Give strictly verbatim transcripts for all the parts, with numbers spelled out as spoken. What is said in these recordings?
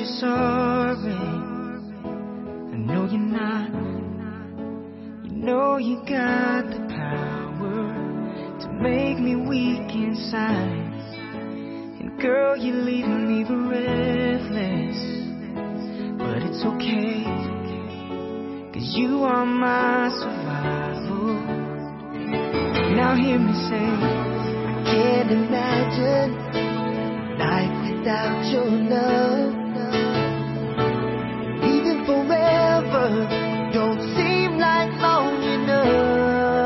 you're sorry. I know you're not. You know you got the power to make me weak inside. And girl, you're leaving me breathless. But it's okay, 'cause you are my survival. Now hear me say, I can't imagine life without your love. Even forever don't seem like long enough.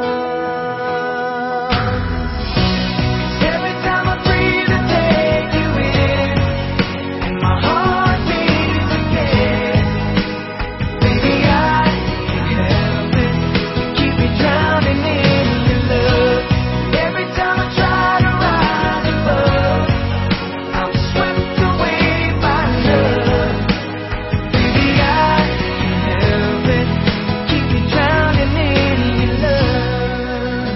Every time I breathe I take you in, and my heart beats again. Baby, I can't help it, you keep me drowning in your love. Every time I try to rise above, I'm swept away by love. Baby, I can't help it, keep me drowning in your love.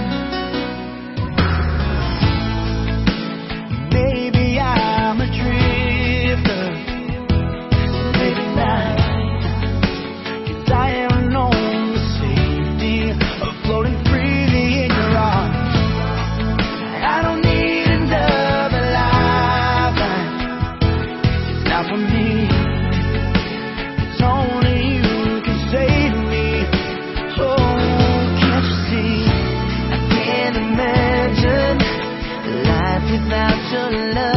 Maybe I'm a drifter late at night, 'cause I am known the safety of floating freely in your arms. I don't need another lifeline, it's not for me. It's only you can save me. Oh, can't you see? I can't imagine life without your love.